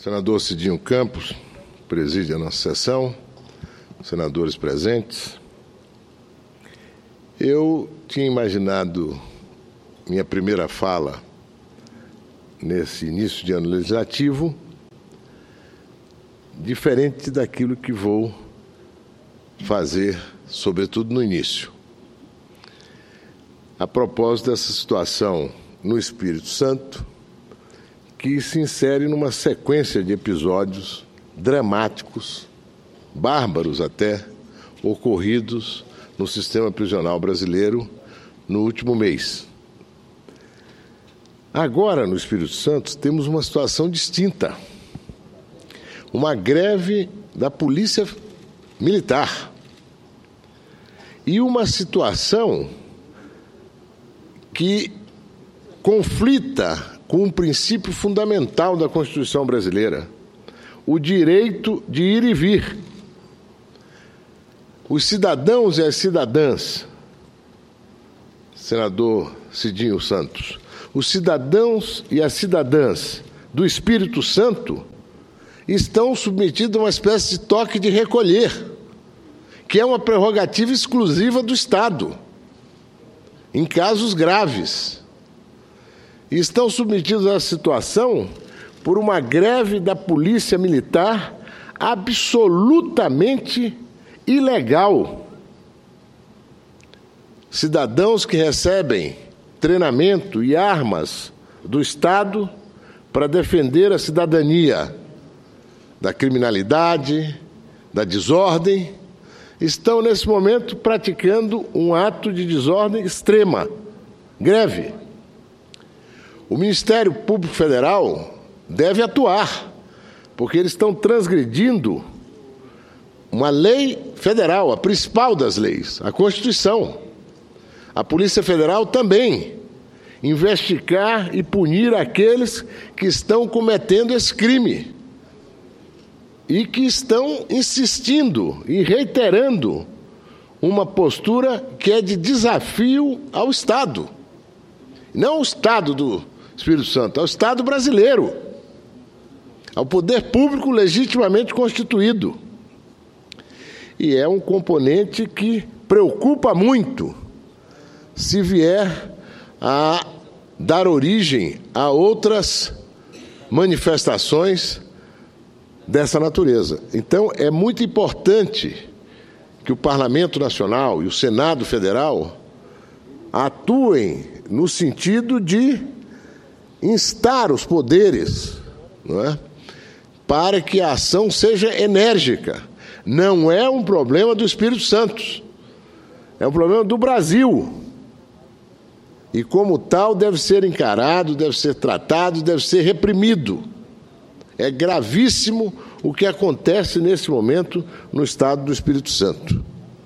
Senador Cidinho Campos preside a nossa sessão, senadores presentes. Eu tinha imaginado minha primeira fala nesse início de ano legislativo diferente daquilo que vou fazer, sobretudo no início. A propósito dessa situação no Espírito Santo, que se insere numa sequência de episódios dramáticos, bárbaros até, ocorridos no sistema prisional brasileiro no último mês. Agora, no Espírito Santo, temos uma situação distinta. Uma greve da Polícia Militar. E uma situação que conflita com um princípio fundamental da Constituição brasileira, o direito de ir e vir. Os cidadãos e as cidadãs, senador Cidinho Santos, os cidadãos e as cidadãs do Espírito Santo estão submetidos a uma espécie de toque de recolher, que é uma prerrogativa exclusiva do Estado, em casos graves. E estão submetidos a essa situação por uma greve da Polícia Militar absolutamente ilegal. Cidadãos que recebem treinamento e armas do Estado para defender a cidadania da criminalidade, da desordem, estão nesse momento praticando um ato de desordem extrema, greve. O Ministério Público Federal deve atuar, porque eles estão transgredindo uma lei federal, a principal das leis, a Constituição. A Polícia Federal também investigar e punir aqueles que estão cometendo esse crime e que estão insistindo e reiterando uma postura que é de desafio ao Estado. Não ao Estado do Espírito Santo, ao Estado brasileiro, ao poder público legitimamente constituído. E é um componente que preocupa muito se vier a dar origem a outras manifestações dessa natureza. Então, é muito importante que o Parlamento Nacional e o Senado Federal atuem no sentido de instar os poderes, não é? Para que a ação seja enérgica. Não é um problema do Espírito Santo, é um problema do Brasil. E, como tal, deve ser encarado, deve ser tratado, deve ser reprimido. É gravíssimo o que acontece nesse momento no estado do Espírito Santo.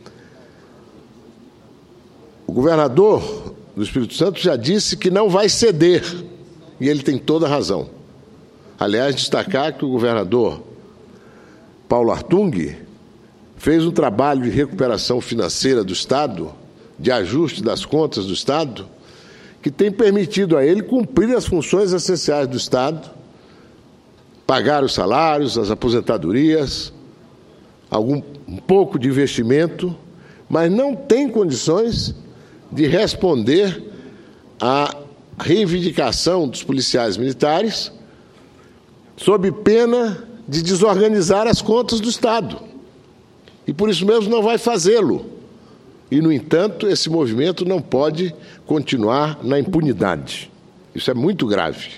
O governador do Espírito Santo já disse que não vai ceder, e ele tem toda a razão. Aliás, destacar que o governador Paulo Artung fez um trabalho de recuperação financeira do Estado, de ajuste das contas do Estado, que tem permitido a ele cumprir as funções essenciais do Estado, pagar os salários, as aposentadorias, um pouco de investimento, mas não tem condições de responder à reivindicação dos policiais militares sob pena de desorganizar as contas do Estado. E por isso mesmo não vai fazê-lo. E, no entanto, esse movimento não pode continuar na impunidade. Isso é muito grave.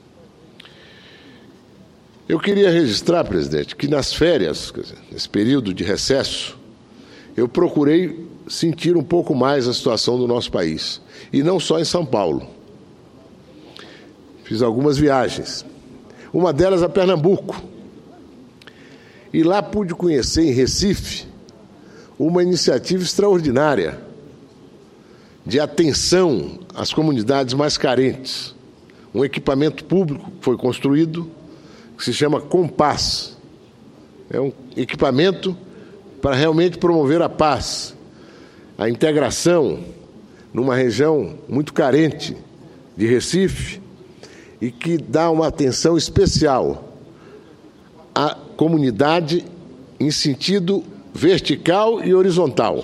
Eu queria registrar, presidente, que nas férias, quer dizer, nesse período de recesso, eu procurei sentir um pouco mais a situação do nosso país. E não só em São Paulo. Fiz algumas viagens. Uma delas a Pernambuco. E lá pude conhecer, em Recife, uma iniciativa extraordinária de atenção às comunidades mais carentes. Um equipamento público que foi construído, que se chama Compass. É um equipamento para realmente promover a paz, a integração numa região muito carente de Recife e que dá uma atenção especial a comunidade em sentido vertical e horizontal.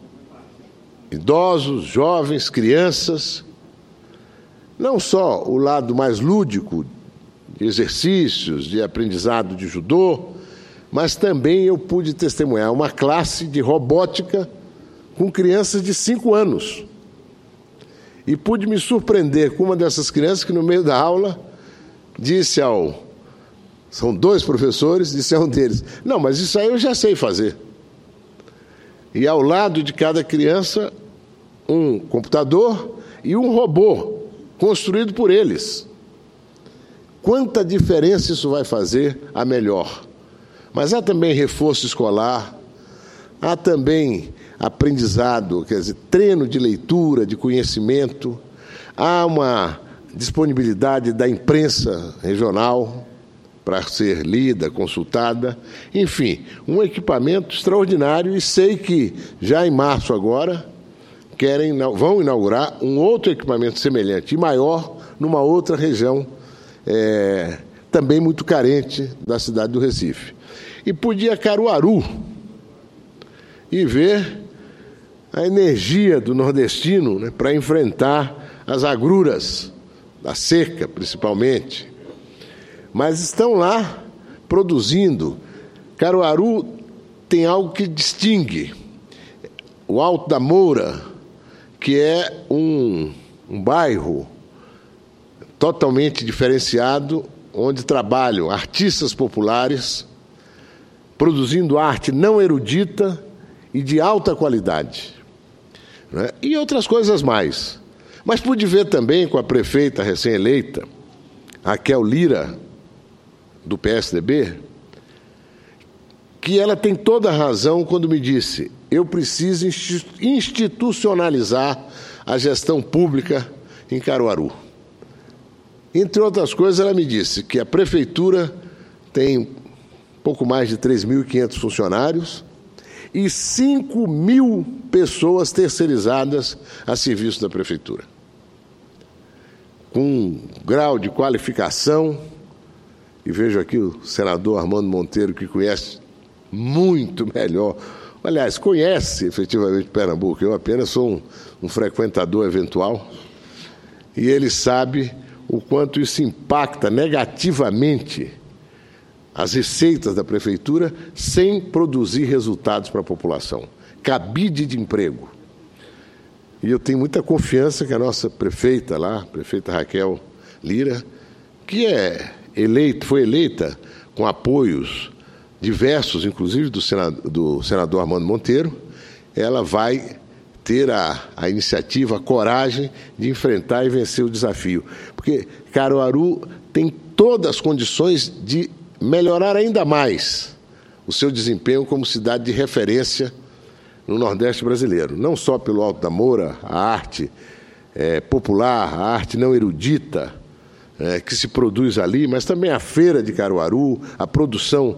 Idosos, jovens, crianças. Não só o lado mais lúdico, de exercícios, de aprendizado de judô, mas também eu pude testemunhar uma classe de robótica com crianças de 5 anos. E pude me surpreender com uma dessas crianças que, no meio da aula, disse são 2 professores, disse a um deles: não, mas isso aí eu já sei fazer. E ao lado de cada criança, um computador e um robô, construído por eles. Quanta diferença isso vai fazer a melhor. Mas há também reforço escolar, há também aprendizado, quer dizer, treino de leitura, de conhecimento, há uma disponibilidade da imprensa regional para ser lida, consultada, enfim, um equipamento extraordinário, e sei que já em março agora vão inaugurar um outro equipamento semelhante e maior numa outra região também muito carente da cidade do Recife. E pude ir a Caruaru e ver a energia do nordestino, né, para enfrentar as agruras da seca, principalmente. Mas estão lá produzindo. Caruaru tem algo que distingue. O Alto da Moura, que é um bairro totalmente diferenciado, onde trabalham artistas populares, produzindo arte não erudita e de alta qualidade, né? E outras coisas mais. Mas pude ver também com a prefeita recém-eleita, Raquel Lira, do PSDB, que ela tem toda a razão quando me disse: eu preciso institucionalizar a gestão pública em Caruaru. Entre outras coisas, ela me disse que a prefeitura tem pouco mais de 3.500 funcionários e 5.000 pessoas terceirizadas a serviço da prefeitura, com um grau de qualificação. E vejo aqui o senador Armando Monteiro, que conhece muito melhor, aliás, conhece efetivamente Pernambuco. Eu apenas sou um frequentador eventual, e ele sabe o quanto isso impacta negativamente as receitas da prefeitura sem produzir resultados para a população. Cabide de emprego. E eu tenho muita confiança que a nossa prefeita lá, a prefeita Raquel Lira, que foi eleita com apoios diversos, inclusive do senador Armando Monteiro, ela vai ter a iniciativa, a coragem de enfrentar e vencer o desafio. Porque Caruaru tem todas as condições de melhorar ainda mais o seu desempenho como cidade de referência no Nordeste brasileiro. Não só pelo Alto da Moura, a arte popular, a arte não erudita que se produz ali, mas também a feira de Caruaru, a produção,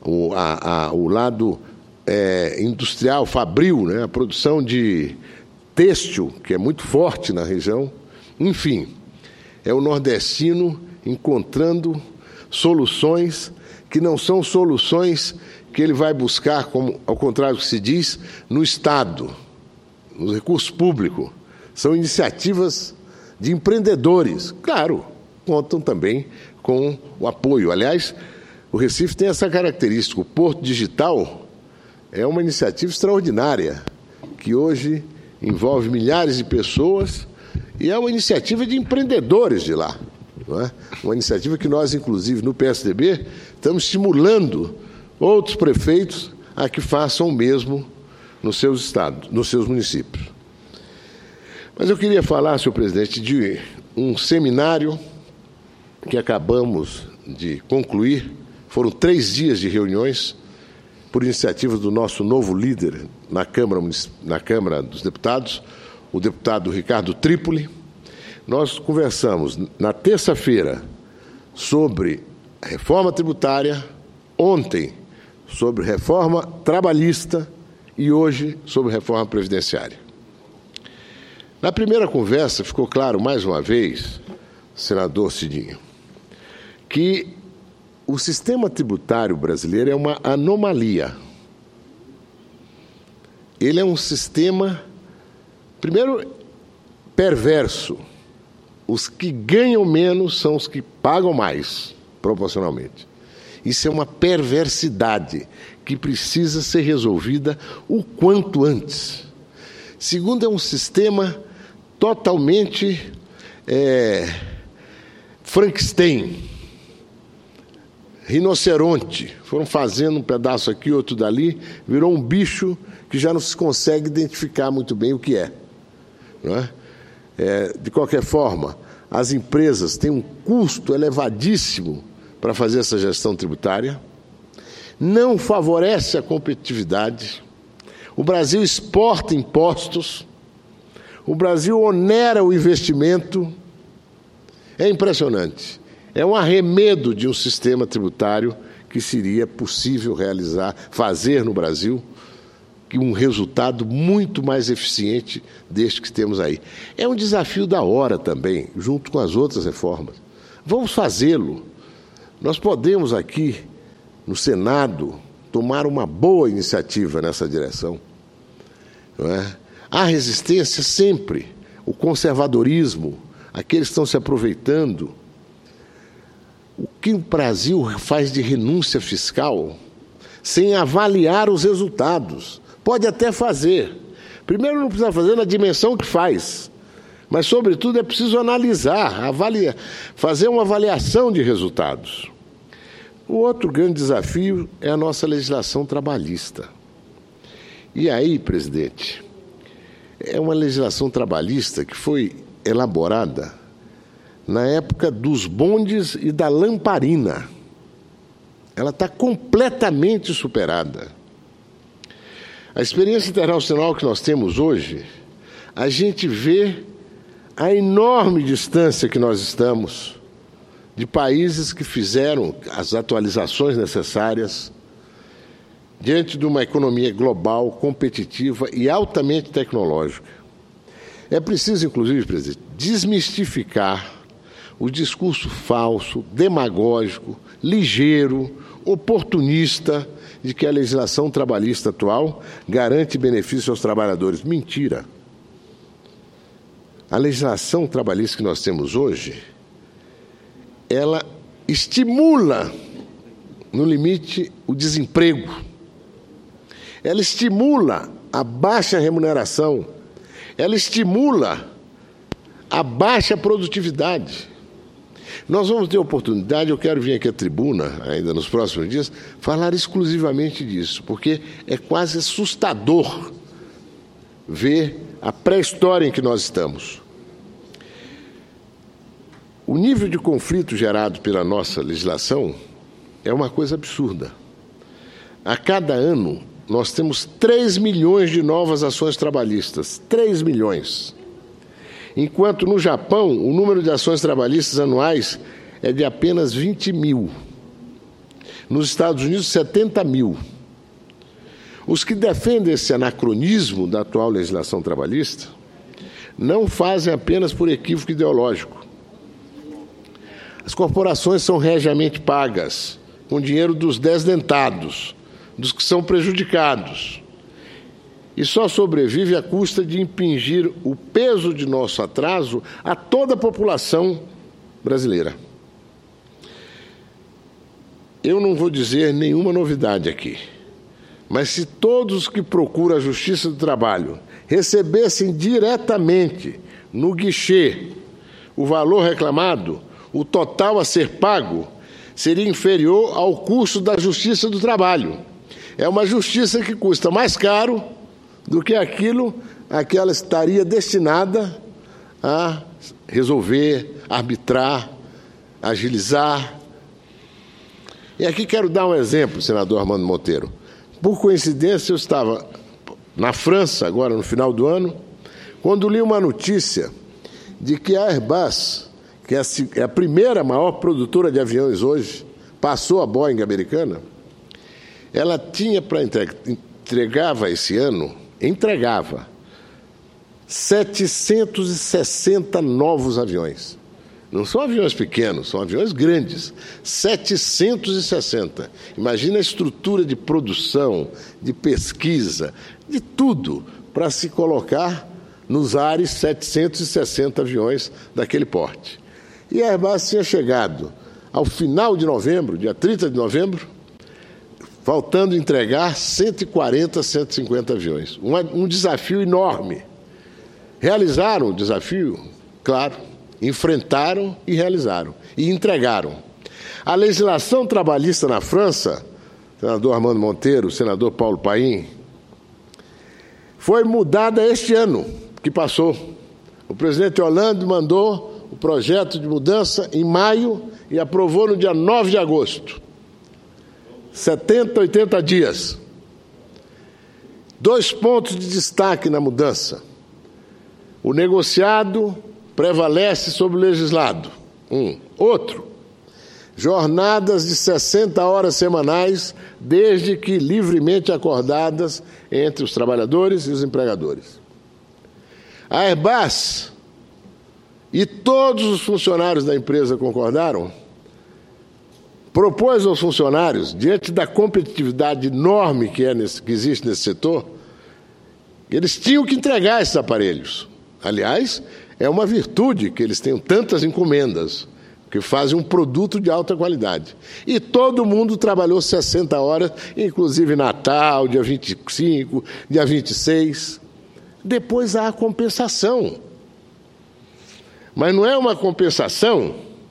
o lado industrial, fabril, né? A produção de têxtil, que é muito forte na região. Enfim, é o nordestino encontrando soluções que não são soluções que ele vai buscar, como, ao contrário do que se diz, no Estado, no recurso público. São iniciativas de empreendedores. Claro, contam também com o apoio. Aliás, o Recife tem essa característica. O Porto Digital é uma iniciativa extraordinária, que hoje envolve milhares de pessoas e é uma iniciativa de empreendedores de lá. Não é? Uma iniciativa que nós, inclusive, no PSDB, estamos estimulando outros prefeitos a que façam o mesmo nos seus estados, nos seus municípios. Mas eu queria falar, senhor presidente, de um seminário que acabamos de concluir. Foram 3 dias de reuniões por iniciativa do nosso novo líder na Câmara dos Deputados, o deputado Ricardo Trípoli. Nós conversamos na terça-feira sobre a reforma tributária, ontem sobre reforma trabalhista e hoje sobre reforma previdenciária. Na primeira conversa ficou claro mais uma vez, senador Cidinho, que o sistema tributário brasileiro é uma anomalia. Ele é um sistema, primeiro, perverso. Os que ganham menos são os que pagam mais, proporcionalmente. Isso é uma perversidade que precisa ser resolvida o quanto antes. Segundo, é um sistema totalmente Frankenstein, rinoceronte. Foram fazendo um pedaço aqui, outro dali, virou um bicho que já não se consegue identificar muito bem o que é. Não é? De qualquer forma, as empresas têm um custo elevadíssimo para fazer essa gestão tributária, não favorece a competitividade, o Brasil exporta impostos, o Brasil onera o investimento. É impressionante. É um arremedo de um sistema tributário que seria possível fazer no Brasil um resultado muito mais eficiente deste que temos aí. É um desafio da hora também, junto com as outras reformas. Vamos fazê-lo. Nós podemos aqui, no Senado, tomar uma boa iniciativa nessa direção. Não é? Há resistência sempre, o conservadorismo, aqueles que estão se aproveitando. O que o Brasil faz de renúncia fiscal sem avaliar os resultados? Pode até fazer. Primeiro, não precisa fazer na dimensão que faz, mas, sobretudo, é preciso analisar, fazer uma avaliação de resultados. O outro grande desafio é a nossa legislação trabalhista. E aí, presidente, é uma legislação trabalhista que foi elaborada na época dos bondes e da lamparina. Ela está completamente superada. A experiência internacional que nós temos hoje, a gente vê a enorme distância que nós estamos de países que fizeram as atualizações necessárias diante de uma economia global, competitiva e altamente tecnológica. É preciso, inclusive, presidente, desmistificar o discurso falso, demagógico, ligeiro, oportunista de que a legislação trabalhista atual garante benefício aos trabalhadores. Mentira. A legislação trabalhista que nós temos hoje, ela estimula, no limite, o desemprego. Ela estimula a baixa remuneração. Ela estimula a baixa produtividade. Nós vamos ter oportunidade, eu quero vir aqui à tribuna, ainda nos próximos dias, falar exclusivamente disso, porque é quase assustador ver a pré-história em que nós estamos. O nível de conflito gerado pela nossa legislação é uma coisa absurda. A cada ano, nós temos 3 milhões de novas ações trabalhistas. 3 milhões. Enquanto no Japão, o número de ações trabalhistas anuais é de apenas 20 mil. Nos Estados Unidos, 70 mil. Os que defendem esse anacronismo da atual legislação trabalhista não fazem apenas por equívoco ideológico. As corporações são regiamente pagas com dinheiro dos desdentados, dos que são prejudicados. E só sobrevive à custa de impingir o peso de nosso atraso a toda a população brasileira. Eu não vou dizer nenhuma novidade aqui, mas se todos os que procuram a Justiça do Trabalho recebessem diretamente no guichê o valor reclamado, o total a ser pago seria inferior ao custo da Justiça do Trabalho. É uma justiça que custa mais caro do que aquilo a que ela estaria destinada a resolver, arbitrar, agilizar. E aqui quero dar um exemplo, senador Armando Monteiro. Por coincidência, eu estava na França, agora no final do ano, quando li uma notícia de que a Airbus, que é a primeira maior produtora de aviões hoje, passou a Boeing americana, ela tinha para entregava esse ano, entregava 760 novos aviões. Não são aviões pequenos, são aviões grandes. 760. Imagina a estrutura de produção, de pesquisa, de tudo, para se colocar nos ares 760 aviões daquele porte. E a Airbus tinha chegado ao final de novembro, dia 30 de novembro, faltando entregar 140, 150 aviões. Um desafio enorme. Realizaram o desafio? Claro. Enfrentaram e realizaram. E entregaram. A legislação trabalhista na França, senador Armando Monteiro, senador Paulo Paim, foi mudada este ano que passou. O presidente Hollande mandou o projeto de mudança em maio e aprovou no dia 9 de agosto. 70, 80 dias. 2 pontos de destaque na mudança. O negociado prevalece sobre o legislado. Outro, jornadas de 60 horas semanais, desde que livremente acordadas entre os trabalhadores e os empregadores. A Airbus e todos os funcionários da empresa concordaram, propôs aos funcionários, diante da competitividade enorme que existe nesse setor, eles tinham que entregar esses aparelhos. Aliás, é uma virtude que eles tenham tantas encomendas, que fazem um produto de alta qualidade. E todo mundo trabalhou 60 horas, inclusive Natal, dia 25, dia 26. Depois há a compensação. Mas não é uma compensação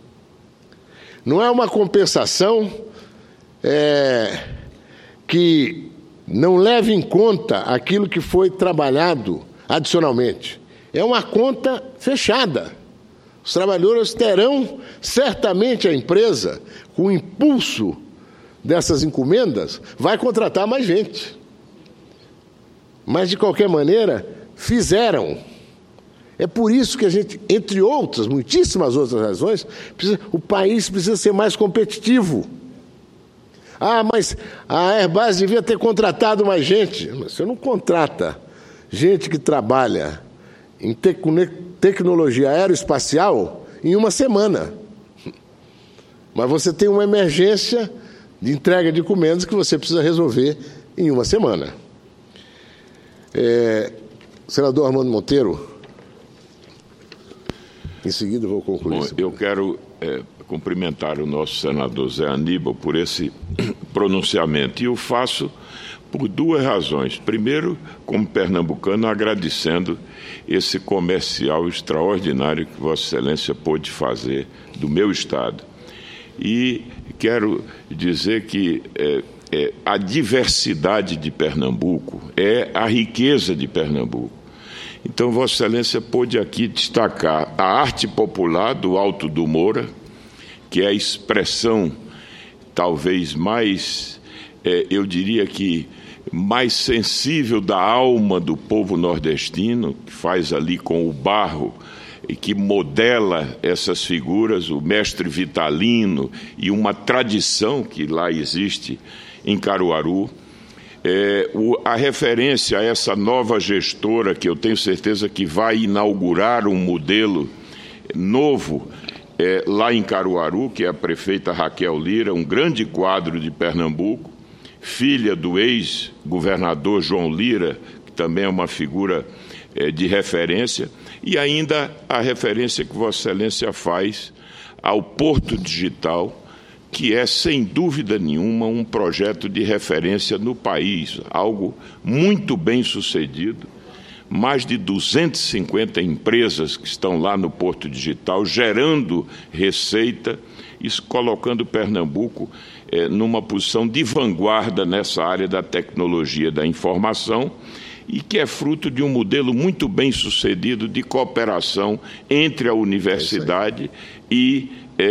que não leve em conta aquilo que foi trabalhado adicionalmente. É uma conta fechada. Os trabalhadores terão, certamente a empresa, com o impulso dessas encomendas, vai contratar mais gente. Mas, de qualquer maneira, fizeram. É por isso que a gente, entre outras, muitíssimas outras razões, o país precisa ser mais competitivo. Ah, mas a Airbus devia ter contratado mais gente. Mas você não contrata gente que trabalha em tecnologia aeroespacial em uma semana. Mas você tem uma emergência de entrega de encomendas que você precisa resolver em uma semana. Senador Armando Monteiro, em seguida eu vou concluir. Bom, eu quero cumprimentar o nosso senador Zé Aníbal por esse pronunciamento, e o faço por 2 razões. Primeiro, como pernambucano, agradecendo esse comercial extraordinário que Vossa Excelência pôde fazer do meu estado. E quero dizer que a diversidade de Pernambuco é a riqueza de Pernambuco. Então, Vossa Excelência pôde aqui destacar a arte popular do Alto do Moura, que é a expressão talvez mais, eu diria que mais sensível da alma do povo nordestino, que faz ali com o barro e que modela essas figuras, o mestre Vitalino, e uma tradição que lá existe em Caruaru. A referência a essa nova gestora, que eu tenho certeza que vai inaugurar um modelo novo lá em Caruaru, que é a prefeita Raquel Lira, um grande quadro de Pernambuco, filha do ex-governador João Lira, que também é uma figura de referência, e ainda a referência que Vossa Excelência faz ao Porto Digital, que é, sem dúvida nenhuma, um projeto de referência no país, algo muito bem sucedido. Mais de 250 empresas que estão lá no Porto Digital, gerando receita e colocando Pernambuco numa posição de vanguarda nessa área da tecnologia da informação, e que é fruto de um modelo muito bem sucedido de cooperação entre a universidade e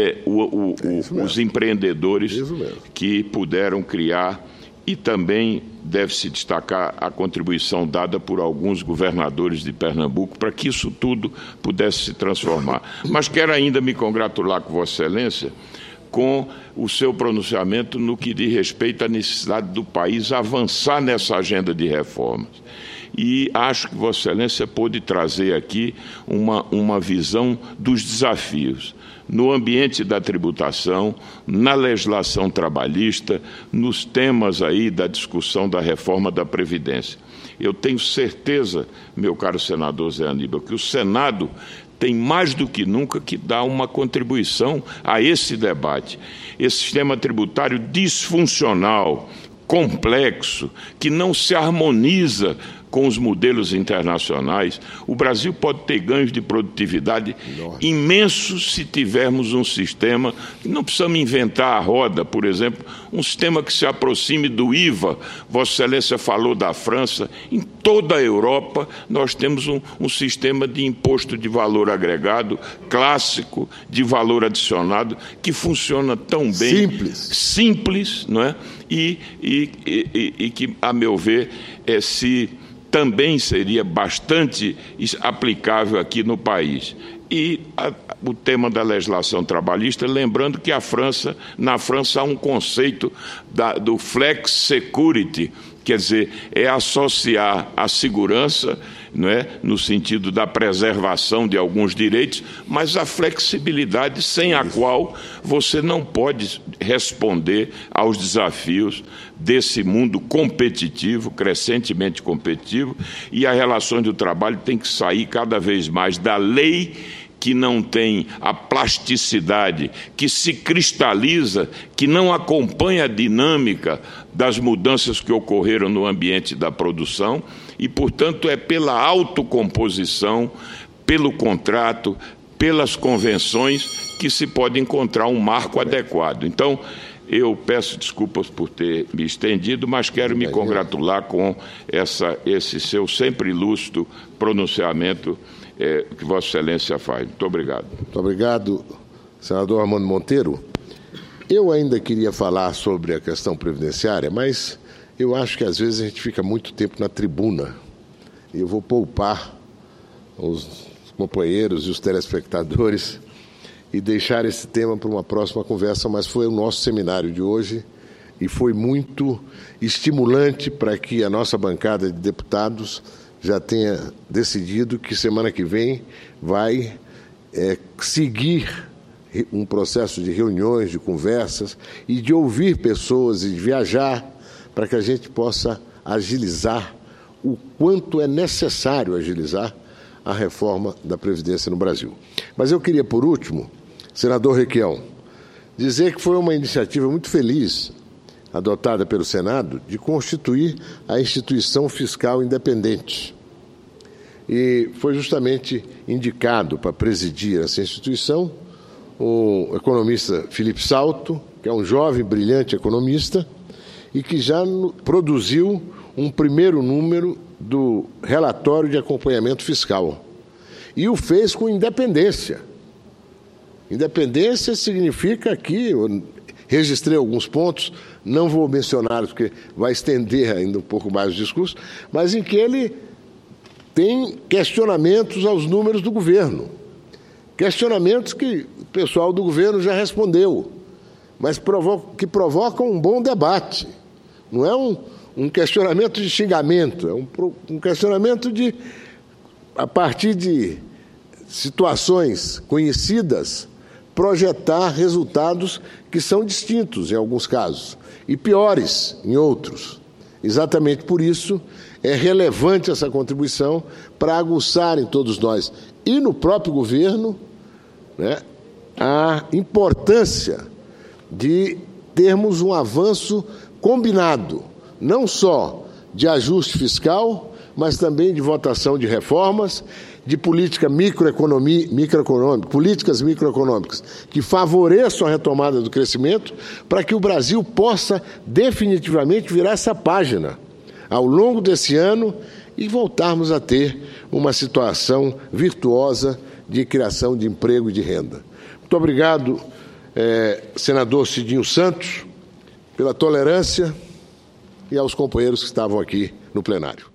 os empreendedores que puderam criar. E também deve-se destacar a contribuição dada por alguns governadores de Pernambuco para que isso tudo pudesse se transformar. Mas quero ainda me congratular com Vossa Excelência com o seu pronunciamento no que diz respeito à necessidade do país avançar nessa agenda de reformas. e acho que Vossa Excelência pôde trazer aqui uma visão dos desafios no ambiente da tributação, na legislação trabalhista, nos temas aí da discussão da reforma da Previdência. Eu tenho certeza, meu caro senador Zé Aníbal, que o Senado tem mais do que nunca que dar uma contribuição a esse debate. Esse sistema tributário disfuncional, complexo, que não se harmoniza com os modelos internacionais. O Brasil pode ter ganhos de produtividade imensos se tivermos um sistema, não precisamos inventar a roda, por exemplo, um sistema que se aproxime do IVA. Vossa Excelência falou da França. Em toda a Europa nós temos um sistema de imposto de valor agregado, clássico, de valor adicionado, que funciona tão bem. Simples, não é? E que, a meu ver, também seria bastante aplicável aqui no país. E o tema da legislação trabalhista, lembrando que na França há um conceito do flex security, quer dizer, é associar a segurança, não é, no sentido da preservação de alguns direitos, mas a flexibilidade sem a qual você não pode responder aos desafios desse mundo competitivo, crescentemente competitivo, e as relações do trabalho têm que sair cada vez mais da lei que não tem a plasticidade, que se cristaliza, que não acompanha a dinâmica das mudanças que ocorreram no ambiente da produção e, portanto, é pela autocomposição, pelo contrato, pelas convenções que se pode encontrar um marco adequado. Então, eu peço desculpas por ter me estendido, mas quero me congratular com esse seu sempre lúcido pronunciamento que Vossa Excelência faz. Muito obrigado. Muito obrigado, senador Armando Monteiro. Eu ainda queria falar sobre a questão previdenciária, mas eu acho que às vezes a gente fica muito tempo na tribuna. E eu vou poupar os companheiros e os telespectadores e deixar esse tema para uma próxima conversa, mas foi o nosso seminário de hoje e foi muito estimulante para que a nossa bancada de deputados já tenha decidido que semana que vem vai seguir um processo de reuniões, de conversas e de ouvir pessoas e de viajar para que a gente possa agilizar o quanto é necessário agilizar a reforma da Previdência no Brasil. Mas eu queria, por último, senador Requião, dizer que foi uma iniciativa muito feliz adotada pelo Senado de constituir a Instituição Fiscal Independente. E foi justamente indicado para presidir essa instituição o economista Felipe Salto, que é um jovem, brilhante economista, e que já produziu um primeiro número do relatório de acompanhamento fiscal. E o fez com independência. Independência significa que, eu registrei alguns pontos, não vou mencioná-los porque vai estender ainda um pouco mais o discurso, mas em que ele tem questionamentos aos números do governo. Questionamentos que o pessoal do governo já respondeu, mas que provocam um bom debate. Não é um questionamento de xingamento, é um questionamento de, a partir de situações conhecidas, projetar resultados que são distintos em alguns casos e piores em outros. Exatamente por isso é relevante essa contribuição para aguçar em todos nós e no próprio governo, né, a importância de termos um avanço combinado, não só de ajuste fiscal, mas também de votação de reformas, de política microeconômica, políticas microeconômicas que favoreçam a retomada do crescimento para que o Brasil possa definitivamente virar essa página ao longo desse ano e voltarmos a ter uma situação virtuosa de criação de emprego e de renda. Muito obrigado, senador Cidinho Santos, pela tolerância e aos companheiros que estavam aqui no plenário.